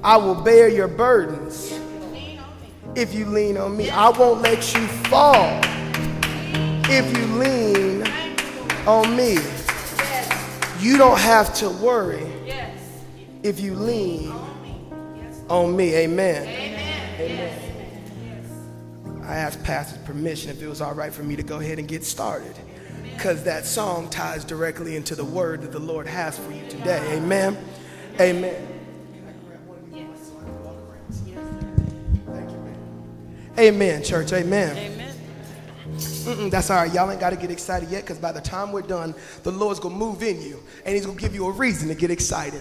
I will bear your burdens if you lean on me. I won't let you fall if you lean on me. You don't have to worry if you lean on me. Amen. Amen. I asked Pastor's permission if it was all right for me to go ahead and get started, because that song ties directly into the word that the Lord has for you today. Amen. Amen. Amen, church. Amen. That's all right. Y'all ain't got to get excited yet, because by the time we're done, the Lord's going to move in you, and he's going to give you a reason to get excited.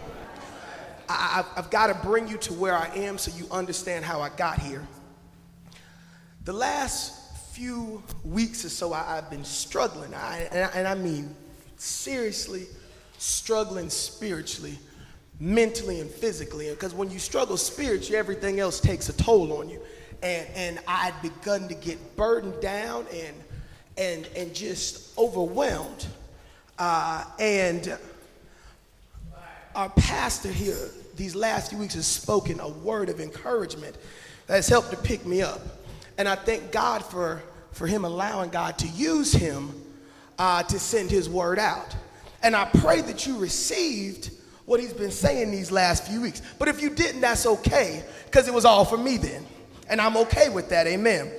I've got to bring you to where I am so you understand how I got here. The last few weeks or so, I've been struggling, and I mean seriously struggling spiritually, mentally, and physically. Because when you struggle spiritually, everything else takes a toll on you. And I had begun to get burdened down and just overwhelmed. And our pastor here these last few weeks has spoken a word of encouragement that has helped to pick me up. And I thank God for him allowing God to use him to send his word out. And I pray that you received what he's been saying these last few weeks. But if you didn't, that's okay, because it was all for me then. And I'm okay with that. Amen.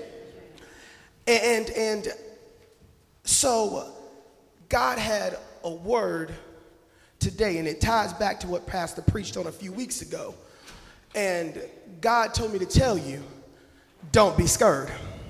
And so God had a word today, and it ties back to what Pastor preached on a few weeks ago. And God told me to tell you, don't be scared.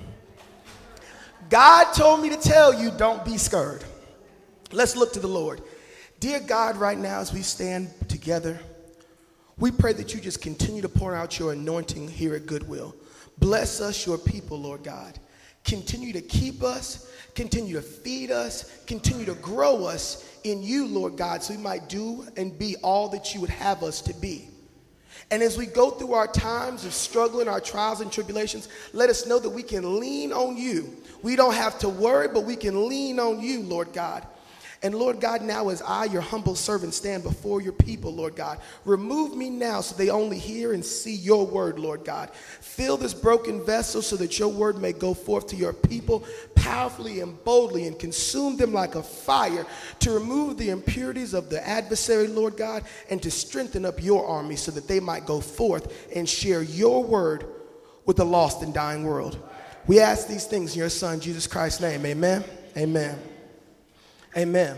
God told me to tell you, don't be scared. Let's look to the Lord. Dear God, right now as we stand together, we pray that you just continue to pour out your anointing here at Goodwill. Bless us, your people, Lord God. Continue to keep us, continue to feed us, continue to grow us in you, Lord God, so we might do and be all that you would have us to be. And as we go through our times of struggling, our trials and tribulations, let us know that we can lean on you. We don't have to worry, but we can lean on you, Lord God. And Lord God, now as I, your humble servant, stand before your people, Lord God, remove me now so they only hear and see your word, Lord God. Fill this broken vessel so that your word may go forth to your people powerfully and boldly, and consume them like a fire to remove the impurities of the adversary, Lord God, and to strengthen up your army so that they might go forth and share your word with the lost and dying world. We ask these things in your son, Jesus Christ's name. Amen. Amen. Amen.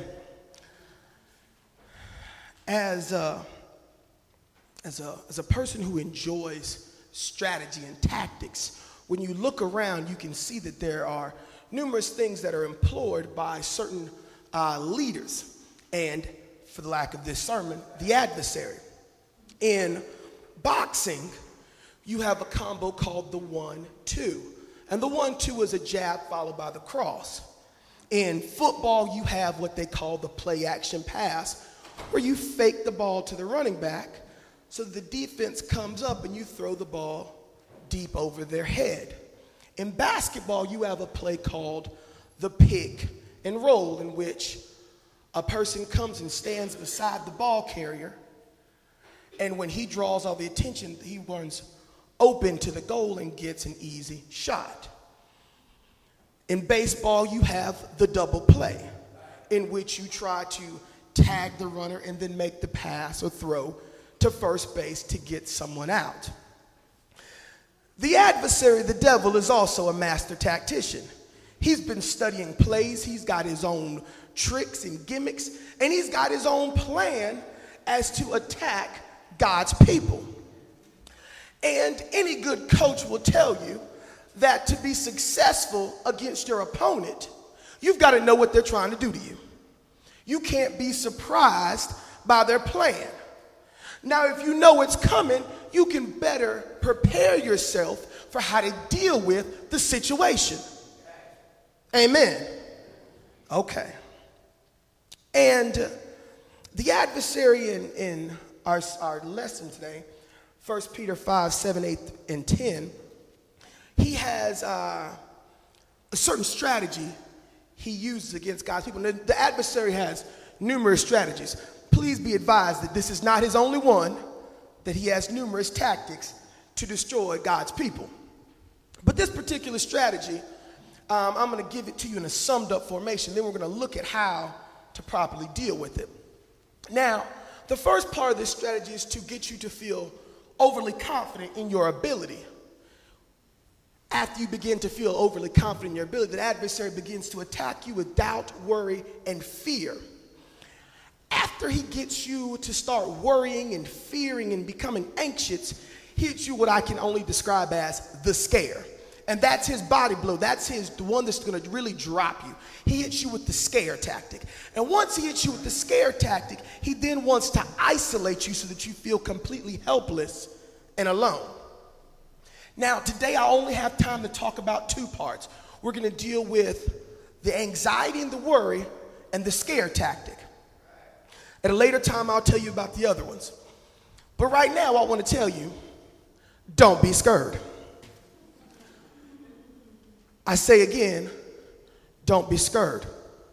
As a person who enjoys strategy and tactics, when you look around, you can see that there are numerous things that are employed by certain leaders, and for the lack of this sermon, the adversary. In boxing, you have a combo called the 1-2, and the 1-2 is a jab followed by the cross. In football, you have what they call the play-action pass, where you fake the ball to the running back so the defense comes up and you throw the ball deep over their head. In basketball, you have a play called the pick and roll, in which a person comes and stands beside the ball carrier, and when he draws all the attention, he runs open to the goal and gets an easy shot. In baseball, you have the double play, in which you try to tag the runner and then make the pass or throw to first base to get someone out. The adversary, the devil, is also a master tactician. He's been studying plays, he's got his own tricks and gimmicks, and he's got his own plan as to attack God's people. And any good coach will tell you that to be successful against your opponent, you've got to know what they're trying to do to you. You can't be surprised by their plan. Now, if you know it's coming, you can better prepare yourself for how to deal with the situation. Amen. Okay. And the adversary in our lesson today, 1 Peter 5, 7, 8, and 10, he has a certain strategy he uses against God's people. And the adversary has numerous strategies. Please be advised that this is not his only one, that he has numerous tactics to destroy God's people. But this particular strategy, I'm going to give it to you in a summed up formation. Then we're going to look at how to properly deal with it. Now, the first part of this strategy is to get you to feel overly confident in your ability. After you begin to feel overly confident in your ability, the adversary begins to attack you with doubt, worry, and fear. After he gets you to start worrying and fearing and becoming anxious, he hits you what I can only describe as the scare. And that's his body blow. That's the one that's going to really drop you. He hits you with the scare tactic. And once he hits you with the scare tactic, he then wants to isolate you so that you feel completely helpless and alone. Now, today I only have time to talk about two parts. We're going to deal with the anxiety and the worry and the scare tactic. At a later time, I'll tell you about the other ones. But right now, I want to tell you, don't be scared. I say again, don't be scared.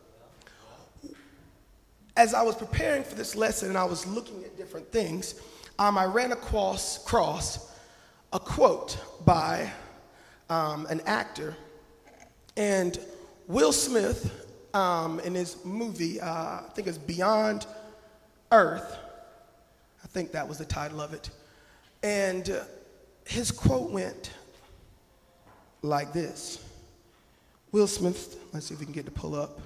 As I was preparing for this lesson and I was looking at different things, I ran across a quote by an actor. And Will Smith, in his movie, I think it's Beyond Earth, I think that was the title of it. And his quote went like this. Will Smith, let's see if we can get to pull up.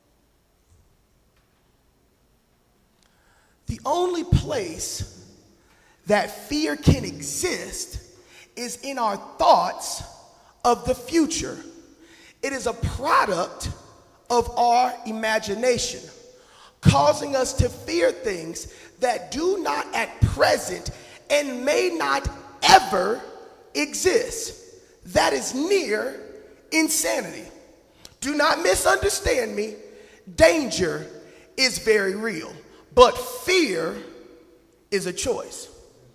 The only place that fear can exist is in our thoughts of the future. It is a product of our imagination, causing us to fear things that do not at present and may not ever exist. That is near insanity. Do not misunderstand me. Danger is very real, but fear is a choice.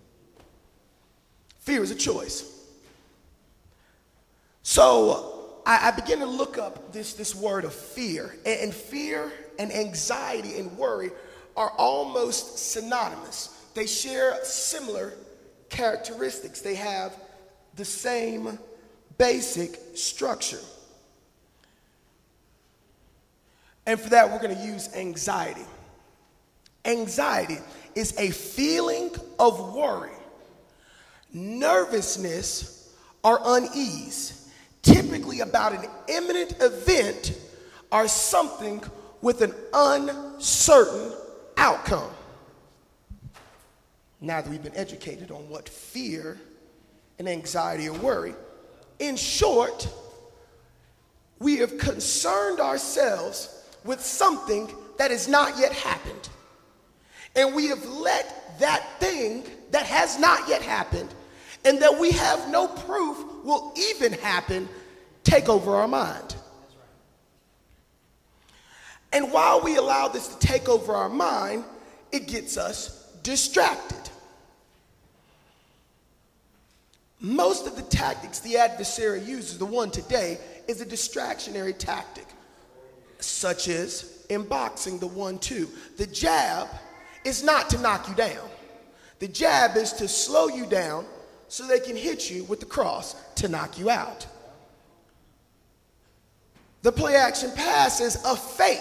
Fear is a choice. So I began to look up this word of fear, and fear and anxiety and worry are almost synonymous. They share similar characteristics. They have the same basic structure. And for that, we're going to use anxiety. Anxiety is a feeling of worry, nervousness, or unease, typically about an imminent event or something with an uncertain outcome. Now that we've been educated on what fear and anxiety or worry, in short, we have concerned ourselves with something that has not yet happened. And we have let that thing that has not yet happened and that we have no proof will even happen take over our mind. And while we allow this to take over our mind, it gets us distracted. Most of the tactics the adversary uses, the one today, is a distractionary tactic, such as in boxing, the 1-2. The jab is not to knock you down. The jab is to slow you down so they can hit you with the cross to knock you out. The play action pass is a fake,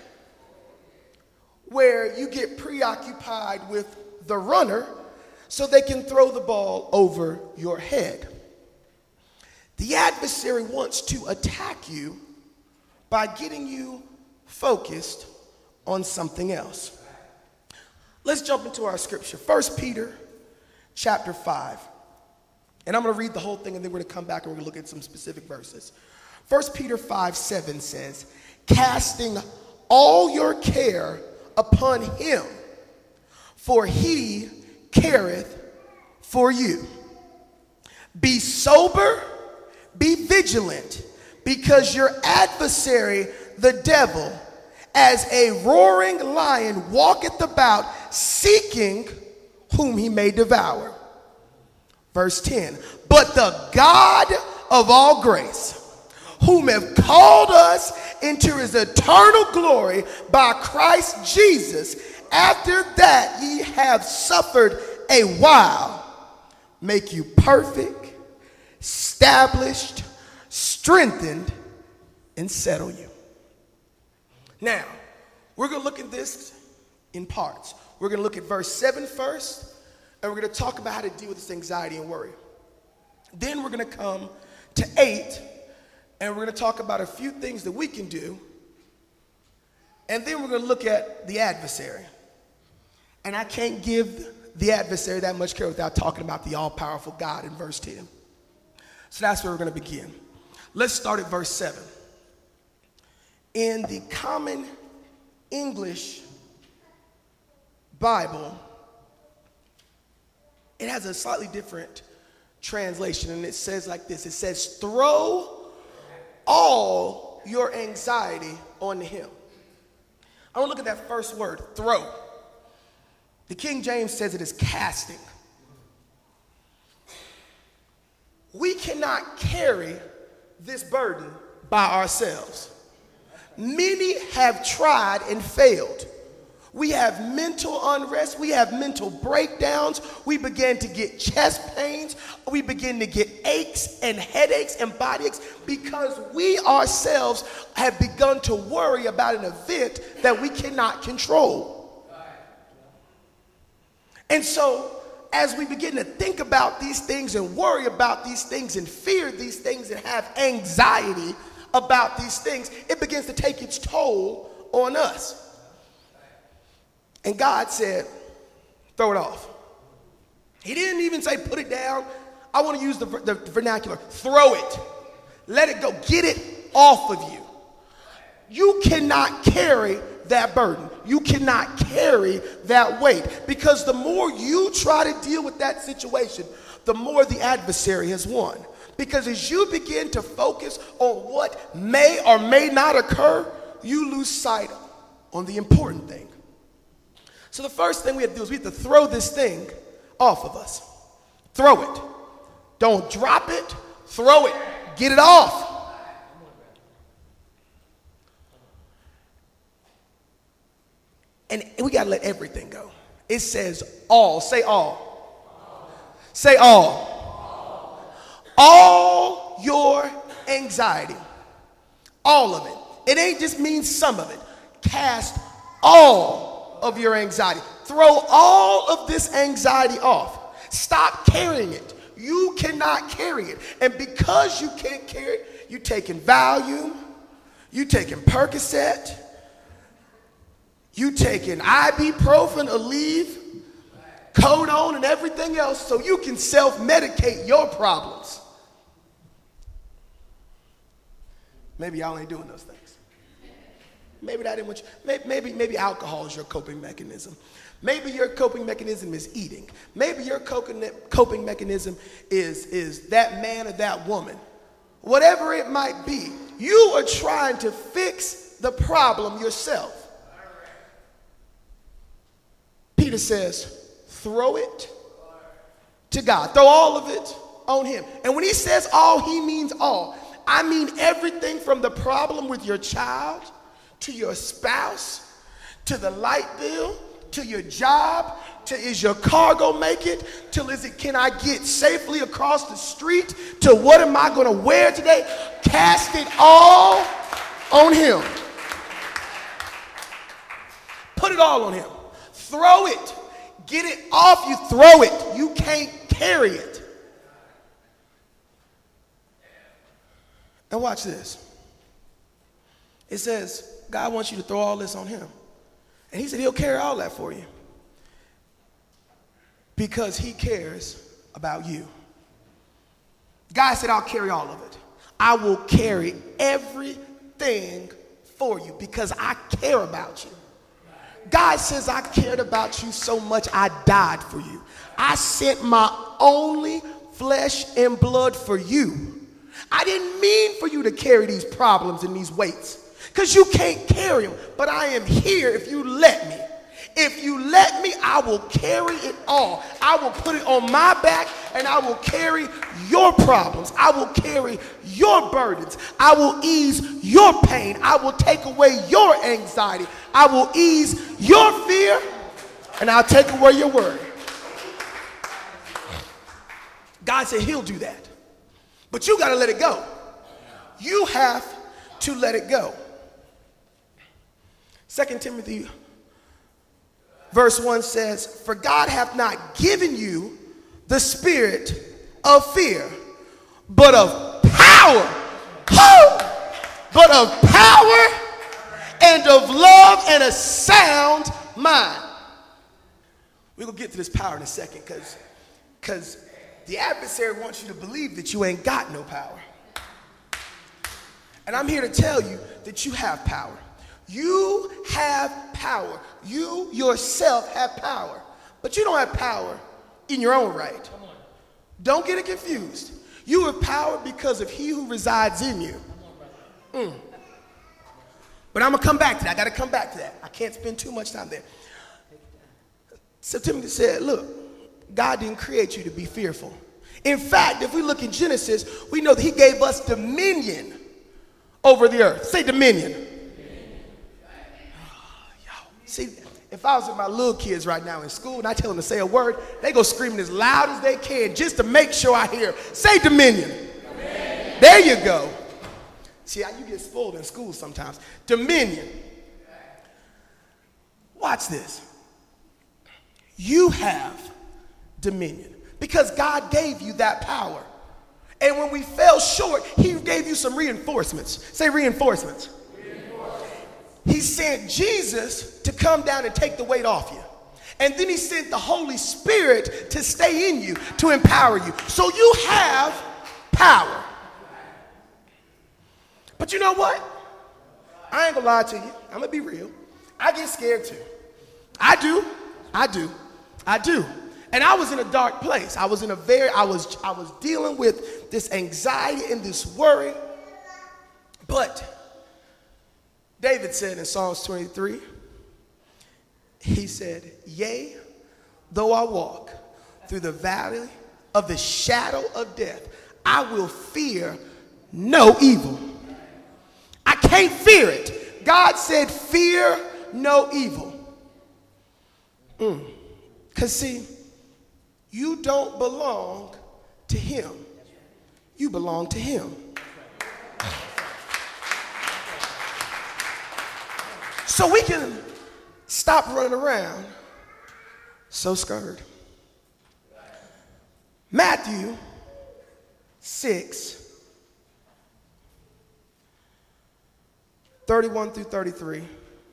where you get preoccupied with the runner so they can throw the ball over your head. The adversary wants to attack you by getting you focused on something else. Let's jump into our scripture. 1 Peter chapter 5. And I'm going to read the whole thing and then we're going to come back and we're going to look at some specific verses. 1 Peter 5:7 says, casting all your care upon him, for he careth for you. Be sober, be vigilant, because your adversary, the devil, as a roaring lion, walketh about, seeking whom he may devour. Verse 10, but the God of all grace, whom have called us into his eternal glory by Christ Jesus, after that ye have suffered a while make you perfect, established, strengthened, and settle you. Now, we're going to look at this in parts. We're going to look at verse 7 first, and we're going to talk about how to deal with this anxiety and worry. Then we're going to come to 8, and we're going to talk about a few things that we can do. And then we're going to look at the adversary. And I can't give the adversary that much care without talking about the all-powerful God in verse 10. So that's where we're going to begin. Let's start at verse 7. In the Common English Bible, it has a slightly different translation, and it says like this. It says, throw all your anxiety onto him. I want to look at that first word, throw. The King James says it is casting. We cannot carry this burden by ourselves. Many have tried and failed. We have mental unrest. We have mental breakdowns. We begin to get chest pains. We begin to get aches and headaches and body aches because we ourselves have begun to worry about an event that we cannot control. And so, as we begin to think about these things and worry about these things and fear these things and have anxiety about these things, it begins to take its toll on us. And God said, throw it off. He didn't even say put it down. I want to use the vernacular. Throw it. Let it go. Get it off of you. You cannot carry that burden. You cannot carry that weight, because the more you try to deal with that situation, the more the adversary has won. Because as you begin to focus on what may or may not occur, you lose sight on the important thing. So the first thing we have to do is we have to throw this thing off of us. Throw it. Don't drop it. Throw it. Get it off. And we got to let everything go. It says all. Say all. Say all. All your anxiety. All of it. It ain't just mean some of it. Cast all of your anxiety. Throw all of this anxiety off. Stop carrying it. You cannot carry it. And because you can't carry it, you're taking Valium, you're taking Percocet, you taking ibuprofen, Aleve, Codone, and everything else so you can self-medicate your problems. Maybe y'all ain't doing those things. Maybe that ain't what you, maybe alcohol is your coping mechanism. Maybe your coping mechanism is eating. Maybe your coping mechanism is that man or that woman. Whatever it might be, you are trying to fix the problem yourself. Peter says, throw it to God. Throw all of it on him. And when he says all, he means all. I mean everything from the problem with your child, to your spouse, to the light bill, to your job, to is your car gonna make it, to can I get safely across the street, to what am I gonna wear today? Cast it all on him. Put it all on him. Throw it. Get it off you. Throw it. You can't carry it. And watch this. It says, God wants you to throw all this on him. And he said he'll carry all that for you. Because he cares about you. God said, I'll carry all of it. I will carry everything for you because I care about you. God says, I cared about you so much, I died for you. I sent my only flesh and blood for you. I didn't mean for you to carry these problems and these weights, because you can't carry them. But I am here if you let me. If you let me, I will carry it all. I will put it on my back, and I will carry your problems. I will carry your burdens. I will ease your pain. I will take away your anxiety. I will ease your fear, and I'll take away your worry. God said he'll do that. But you got to let it go. You have to let it go. 2 Timothy verse 1 says, for God hath not given you the spirit of fear, but of power. But of power and of love and a sound mind. We're going to get to this power in a second because the adversary wants you to believe that you ain't got no power. And I'm here to tell you that you have power. You have power. You yourself have power. But you don't have power in your own right. Don't get it confused. You have power because of he who resides in you. But I'm going to come back to that. I got to come back to that. I can't spend too much time there. So Timothy said, look, God didn't create you to be fearful. In fact, if we look in Genesis, we know that he gave us dominion over the earth. Say dominion. See, if I was with my little kids right now in school and I tell them to say a word, they go screaming as loud as they can just to make sure I hear. Say dominion. Dominion. There you go. See how you get spoiled in school sometimes. Dominion. Watch this. You have dominion because God gave you that power. And when we fell short, he gave you some reinforcements. Say reinforcements. He sent Jesus to come down and take the weight off you. And then he sent the Holy Spirit to stay in you, to empower you. So you have power. But you know what? I ain't gonna lie to you. I'm gonna be real. I get scared too. I do. And I was in a dark place. I was dealing with this anxiety and this worry. But David said in Psalms 23, he said, yea, though I walk through the valley of the shadow of death, I will fear no evil. I can't fear it. God said, fear no evil. Because see, you don't belong to him. You belong to him. So we can stop running around so scared. Matthew 6:31 through 33.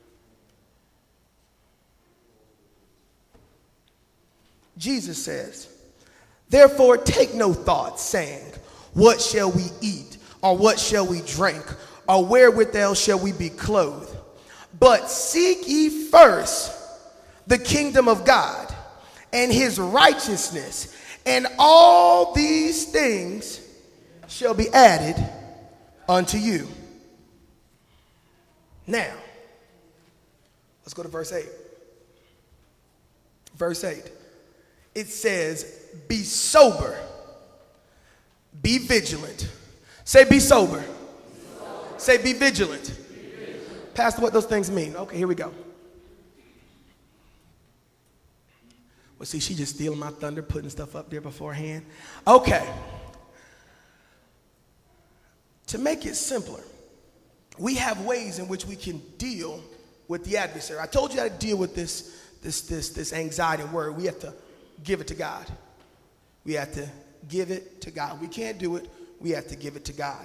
Jesus says, therefore take no thought, saying, what shall we eat? Or what shall we drink? Or wherewithal shall we be clothed? But seek ye first the kingdom of God and his righteousness, and all these things shall be added unto you. Now, let's go to verse 8. Verse 8. It says, be sober, be vigilant. Say, be sober. Say, be vigilant. Pastor, what those things mean? Okay, here we go. Well, see, she just stealing my thunder, putting stuff up there beforehand. Okay. To make it simpler, we have ways in which we can deal with the adversary. I told you how to deal with this anxiety and worry. We have to give it to God. We have to give it to God. We can't do it. We have to give it to God.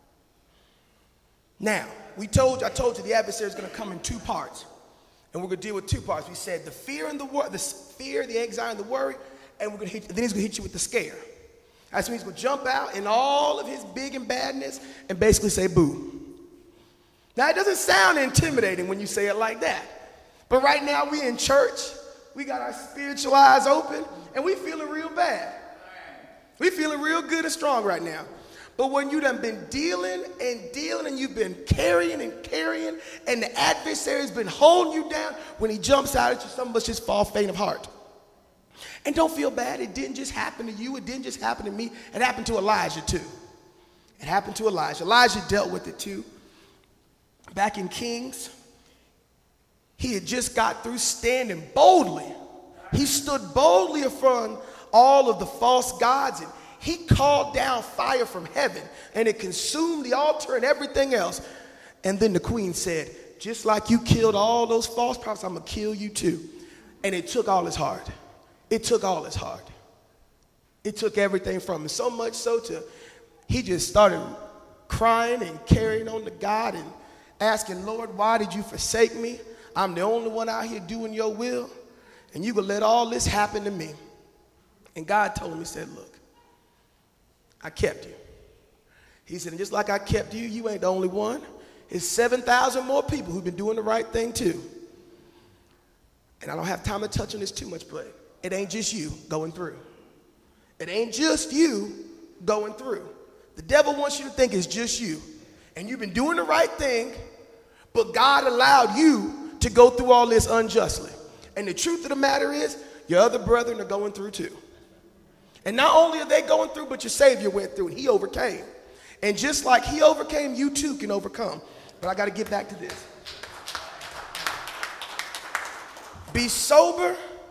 Now, I told you the adversary is going to come in two parts. And we're going to deal with two parts. We said the fear and the anxiety and the worry, and then he's going to hit you with the scare. That's when he's going to jump out in all of his big and badness and basically say boo. Now, it doesn't sound intimidating when you say it like that. But right now, we in church. We got our spiritual eyes open, and we feeling real bad. We feeling real good and strong right now. But when you done been dealing, and you've been carrying, and the adversary's been holding you down, when he jumps out at you, some of us just fall faint of heart. And don't feel bad. It didn't just happen to you. It didn't just happen to me. It happened to Elijah too. It happened to Elijah. Elijah dealt with it too. Back in Kings, he had just got through standing boldly. He stood boldly in front of all of the false gods, and he called down fire from heaven and it consumed the altar and everything else. And then the queen said, just like you killed all those false prophets, I'm going to kill you too. And it took all his heart. It took all his heart. It took everything from him. So much so he just started crying and carrying on to God and asking, Lord, why did you forsake me? I'm the only one out here doing your will. And you gonna let all this happen to me. And God told him, he said, look, I kept you. He said, and just like I kept you, you ain't the only one. It's 7,000 more people who've been doing the right thing too. And I don't have time to touch on this too much, but it ain't just you going through. It ain't just you going through. The devil wants you to think it's just you. And you've been doing the right thing, but God allowed you to go through all this unjustly. And the truth of the matter is, your other brethren are going through too. And not only are they going through, but your Savior went through and he overcame. And just like he overcame, you too can overcome. But I got to get back to this. Be sober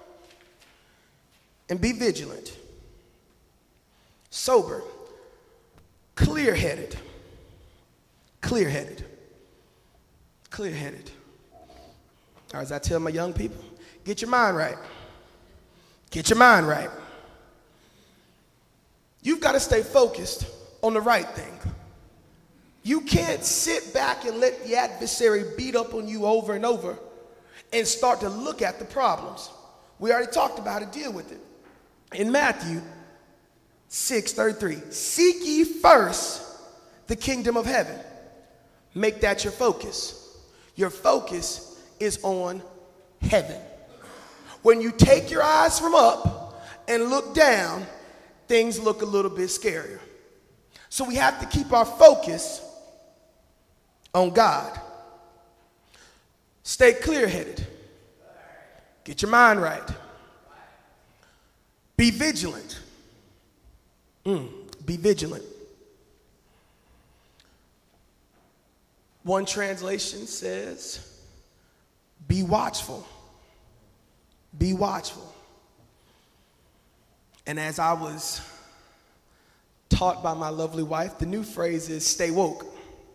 and be vigilant. Sober, clear-headed, clear-headed, clear-headed. Or as I tell my young people, get your mind right. Get your mind right. You've got to stay focused on the right thing. You can't sit back and let the adversary beat up on you over and over and start to look at the problems. We already talked about how to deal with it. In Matthew 6:33, seek ye first the kingdom of heaven. Make that your focus. Your focus is on heaven. When you take your eyes from up and look down, things look a little bit scarier. So we have to keep our focus on God. Stay clear-headed. Get your mind right. Be vigilant. Be vigilant. One translation says, be watchful. Be watchful. And as I was taught by my lovely wife, the new phrase is stay woke.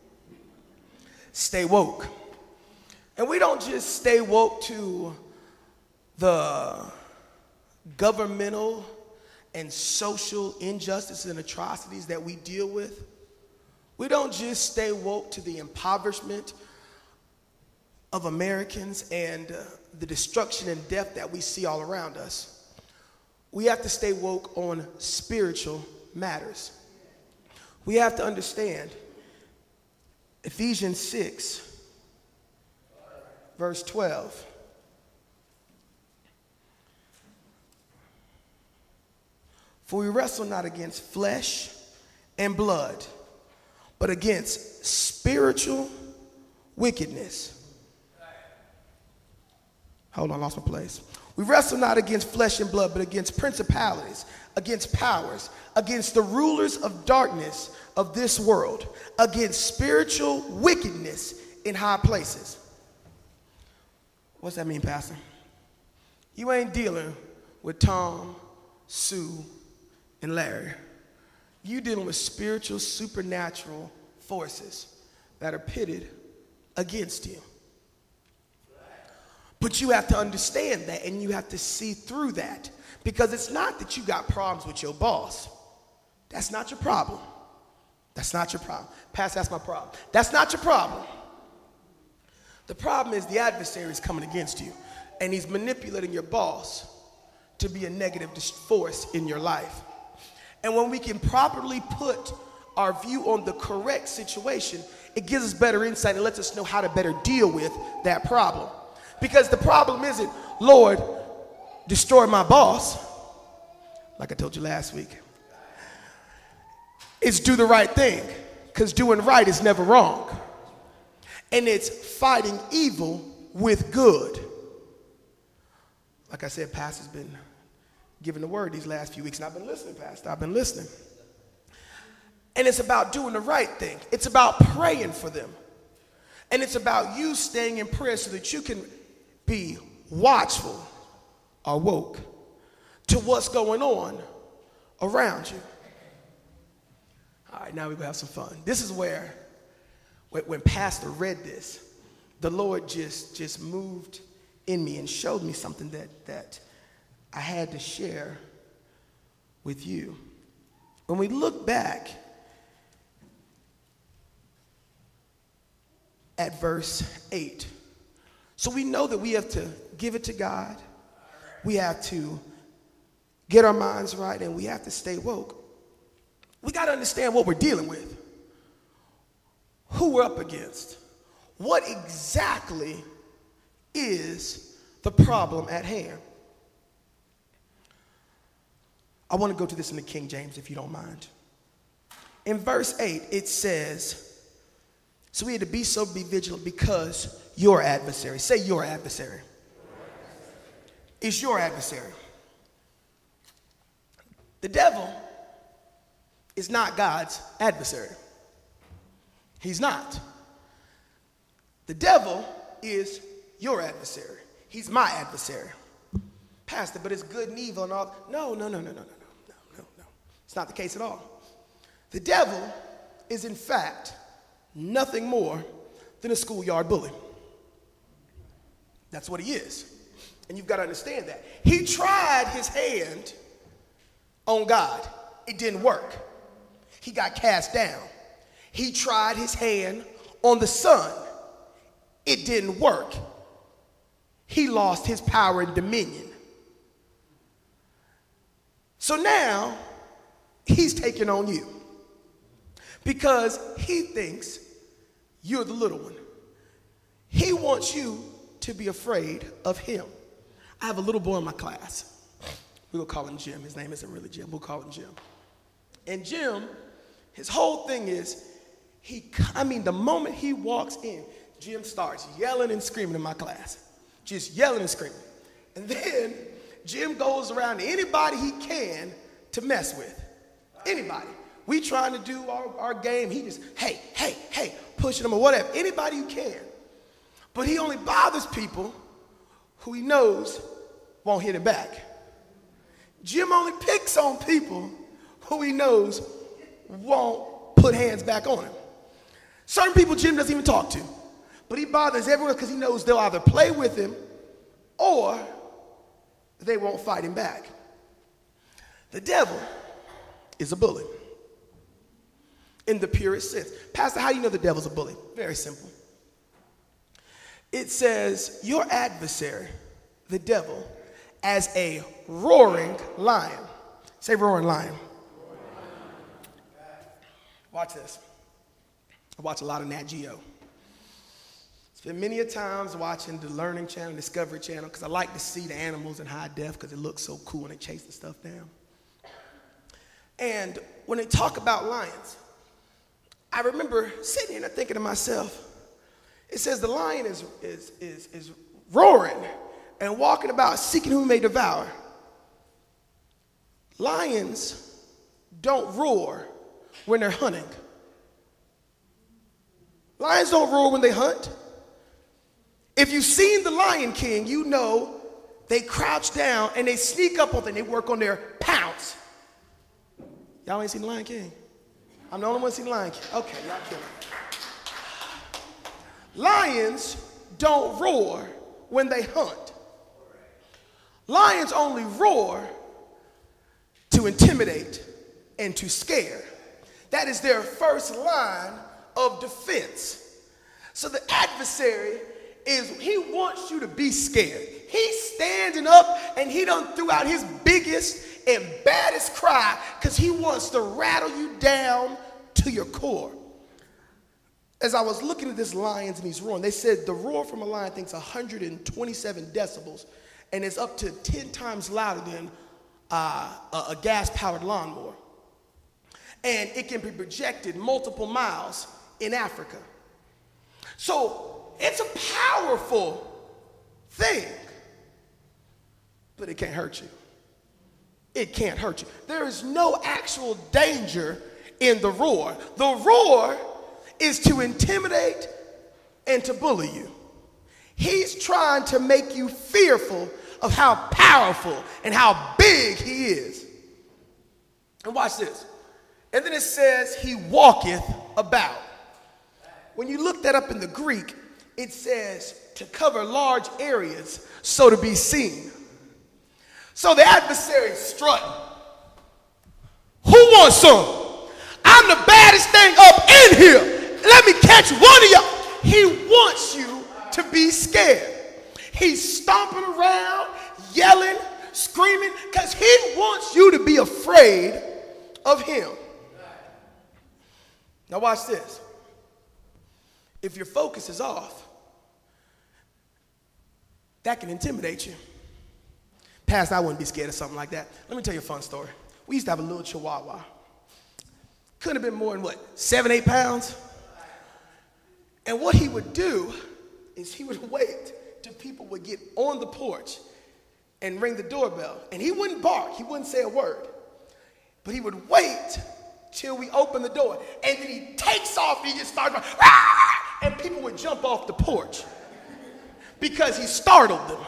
Stay woke. And we don't just stay woke to the governmental and social injustices and atrocities that we deal with. We don't just stay woke to the impoverishment of Americans and the destruction and death that we see all around us. We have to stay woke on spiritual matters. We have to understand Ephesians 6, verse 12. For we wrestle not against flesh and blood, but against spiritual wickedness. Hold on, I lost my place. We wrestle not against flesh and blood, but against principalities, against powers, against the rulers of darkness of this world, against spiritual wickedness in high places. What's that mean, Pastor? You ain't dealing with Tom, Sue, and Larry. You dealing with spiritual, supernatural forces that are pitted against you. But you have to understand that, and you have to see through that, because it's not that you got problems with your boss. That's not your problem. That's not your problem. Pastor, that's my problem. That's not your problem. The problem is the adversary is coming against you, and he's manipulating your boss to be a negative force in your life. And when we can properly put our view on the correct situation, it gives us better insight and lets us know how to better deal with that problem. Because the problem isn't, Lord, destroy my boss, like I told you last week. It's do the right thing, because doing right is never wrong. And it's fighting evil with good. Like I said, Pastor's been giving the word these last few weeks, and I've been listening, Pastor. I've been listening. And it's about doing the right thing. It's about praying for them. And it's about you staying in prayer so that you can be watchful or woke to what's going on around you. right, now we're going to have some fun. This is where, when Pastor read this, the Lord just moved in me and showed me something that I had to share with you. When we look back at verse 8, so we know that we have to give it to God. We have to get our minds right, and we have to stay woke. We got to understand what we're dealing with, who we're up against, what exactly is the problem at hand. I want to go to this in the King James, if you don't mind. In verse 8, it says, so we had to be vigilant because your adversary, say your adversary, is your adversary. The devil is not God's adversary. He's not. The devil is your adversary. He's my adversary. Pastor, but it's good and evil and all. No. It's not the case at all. The devil is, in fact, nothing more than a schoolyard bully. That's what he is. And you've got to understand that. He tried his hand on God. It didn't work. He got cast down. He tried his hand on the Son. It didn't work. He lost his power and dominion. So now he's taking on you because he thinks you're the little one. He wants you to be afraid of him. I have a little boy in my class. We'll call him Jim. His name isn't really Jim. We'll call him Jim. And Jim, his whole thing is, the moment he walks in, Jim starts yelling and screaming in my class. Just yelling and screaming. And then Jim goes around to anybody he can to mess with. Anybody. We trying to do our game. He just, hey, pushing them or whatever. Anybody you can. But he only bothers people who he knows won't hit him back. Jim only picks on people who he knows won't put hands back on him. Certain people Jim doesn't even talk to. But he bothers everyone because he knows they'll either play with him or they won't fight him back. The devil is a bully in the purest sense. Pastor, how do you know the devil's a bully? Very simple. It says, your adversary, the devil, as a roaring lion. Say roaring lion. Watch this. I watch a lot of Nat Geo. Spent many a times watching the Learning Channel, Discovery Channel, because I like to see the animals in high def because it looks so cool when they chase the stuff down. And when they talk about lions, I remember sitting here and thinking to myself, it says the lion is roaring and walking about seeking whom may devour. Lions don't roar when they're hunting. Lions don't roar when they hunt. If you've seen The Lion King, you know they crouch down and they sneak up on things. They work on their pounce. Y'all ain't seen The Lion King? I'm the only one seen The Lion King. Okay, y'all kidding. Lions don't roar when they hunt. Lions only roar to intimidate and to scare. That is their first line of defense. So the adversary he wants you to be scared. He's standing up and he done threw out his biggest and baddest cry because he wants to rattle you down to your core. As I was looking at this lions and he's roaring, they said the roar from a lion thinks 127 decibels, and it's up to 10 times louder than a gas-powered lawnmower. And it can be projected multiple miles in Africa. So it's a powerful thing, but it can't hurt you. It can't hurt you. There is no actual danger in the roar. The roar is to intimidate and to bully you. He's trying to make you fearful of how powerful and how big he is. And watch this. And then it says he walketh about. When you look that up in the Greek, it says to cover large areas so to be seen. So the adversary is strutting. Who wants some? I'm the baddest thing up in here. Let me catch one of y'all. He wants you to be scared. He's stomping around, yelling, screaming, because he wants you to be afraid of him. Now watch this. If your focus is off, that can intimidate you. Pastor, I wouldn't be scared of something like that. Let me tell you a fun story. We used to have a little chihuahua. Couldn't have been more than, 7, 8 pounds? And what he would do is he would wait till people would get on the porch and ring the doorbell. And he wouldn't bark. He wouldn't say a word. But he would wait till we opened the door. And then he takes off and he just starts, and people would jump off the porch because he startled them.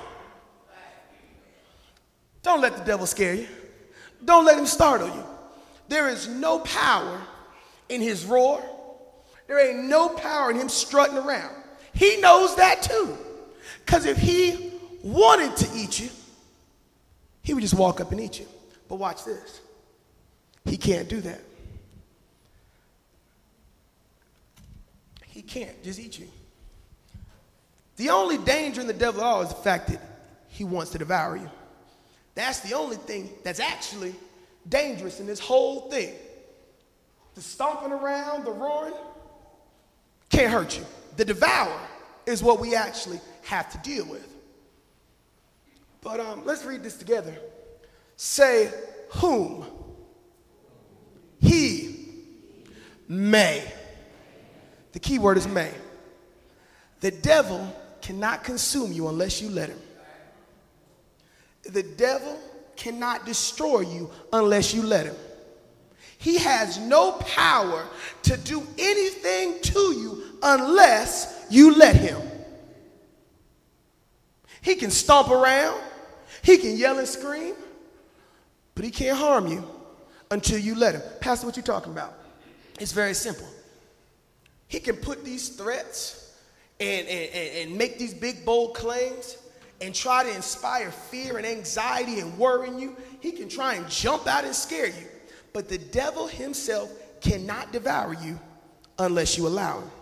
Don't let the devil scare you. Don't let him startle you. There is no power in his roar. There ain't no power in him strutting around. He knows that too. Because if he wanted to eat you, he would just walk up and eat you. But watch this. He can't do that. He can't just eat you. The only danger in the devil at all is the fact that he wants to devour you. That's the only thing that's actually dangerous in this whole thing. The stomping around, the roaring, can't hurt you. The devour is what we actually have to deal with. But let's read this together. Say, whom he may. The key word is may. The devil cannot consume you unless you let him. The devil cannot destroy you unless you let him. He has no power to do anything to you unless you let him. He can stomp around, he can yell and scream, but he can't harm you until you let him. Pastor, what you talking about? It's very simple. He can put these threats and make these big, bold claims and try to inspire fear and anxiety and worry in you. He can try and jump out and scare you. But the devil himself cannot devour you unless you allow him.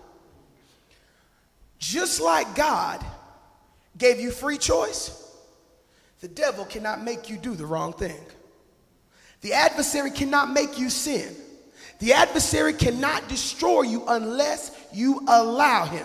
Just like God gave you free choice, the devil cannot make you do the wrong thing. The adversary cannot make you sin. The adversary cannot destroy you unless you allow him.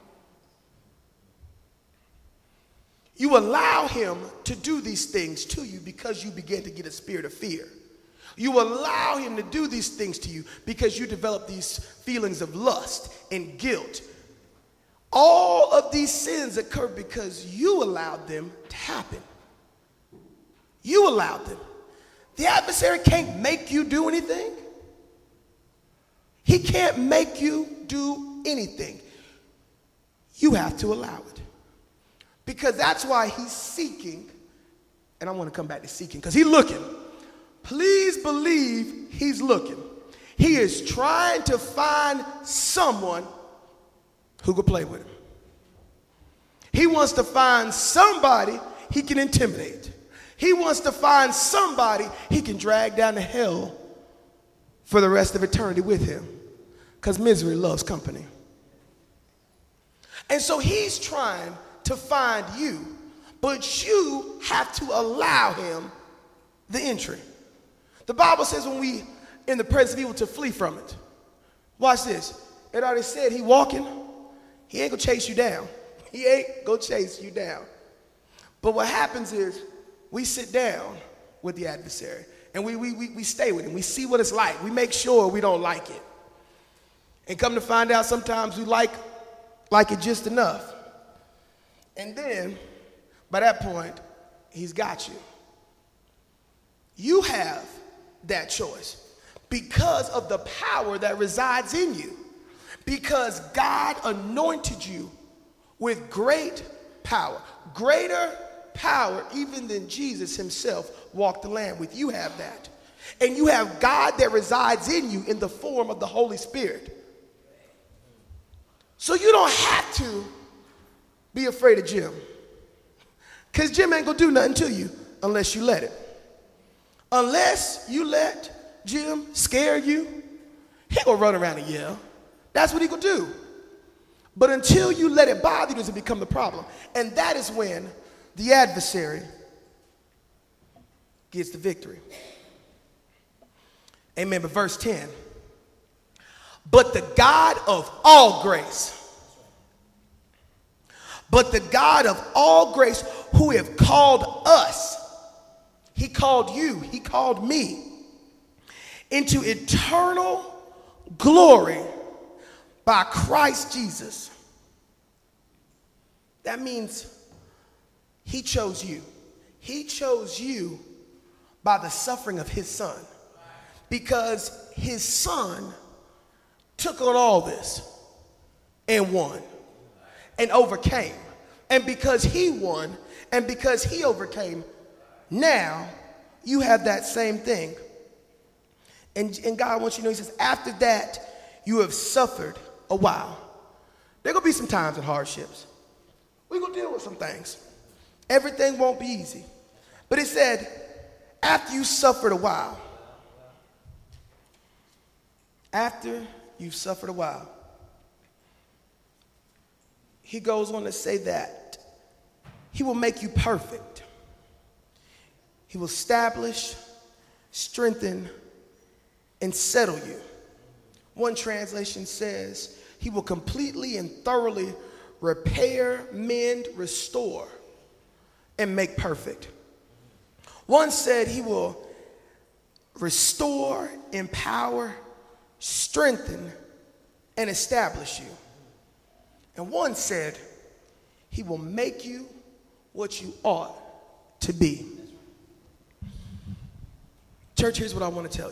You allow him to do these things to you because you begin to get a spirit of fear. You allow him to do these things to you because you develop these feelings of lust and guilt. All of these sins occur because you allowed them to happen. You allowed them. The adversary can't make you do anything. He can't make you do anything. You have to allow it. Because that's why he's seeking, and I want to come back to seeking, because he's looking. Please believe he's looking. He is trying to find someone who could play with him. He wants to find somebody he can intimidate. He wants to find somebody he can drag down to hell for the rest of eternity with him. Because misery loves company. And so he's trying to find you, but you have to allow him the entry. The Bible says when we in the presence of evil to flee from it. Watch this. It already said he walking. He ain't gonna chase you down. He ain't gonna chase you down. But what happens is we sit down with the adversary and we stay with him. We see what it's like. We make sure we don't like it. And come to find out sometimes we like it just enough. And then, by that point, he's got you. You have that choice because of the power that resides in you. Because God anointed you with great power. Greater power even than Jesus himself walked the land with. You have that. And you have God that resides in you in the form of the Holy Spirit. So you don't have to be afraid of Jim. Because Jim ain't going to do nothing to you unless you let it. Unless you let Jim scare you, he ain't going to run around and yell. That's what he going to do. But until you let it bother you, does it become the problem. And that is when the adversary gets the victory. Amen. But verse 10. But the God of all grace, who have called us, he called you, he called me, into eternal glory by Christ Jesus. That means he chose you. He chose you by the suffering of his son. Because his son took on all this and won and overcame. And because he won and because he overcame, now you have that same thing. And God wants you to know, he says, after that, you have suffered a while. There are going to be some times and hardships. We're going to deal with some things. Everything won't be easy. But it said, after you suffered a while, after you've suffered a while, he goes on to say that he will make you perfect. He will establish, strengthen, and settle you. One translation says he will completely and thoroughly repair, mend, restore, and make perfect. One said he will restore, empower, strengthen, and establish you. And one said he will make you what you ought to be. Church, here's what I want to tell you.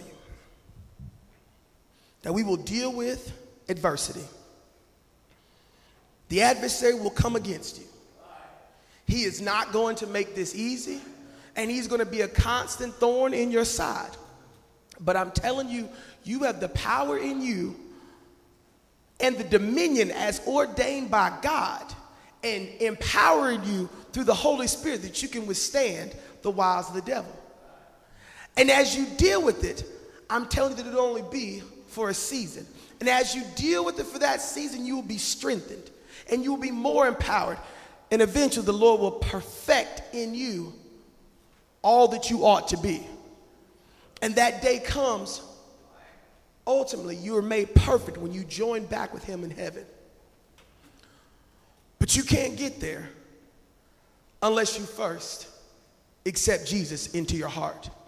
That we will deal with adversity. The adversary will come against you. He is not going to make this easy, and he's going to be a constant thorn in your side. But I'm telling you, you have the power in you and the dominion as ordained by God and empowering you through the Holy Spirit that you can withstand the wiles of the devil. And as you deal with it, I'm telling you that it'll only be for a season. And as you deal with it for that season, you will be strengthened and you will be more empowered. And eventually the Lord will perfect in you all that you ought to be. And that day comes, ultimately, you are made perfect when you join back with him in heaven. But you can't get there unless you first accept Jesus into your heart.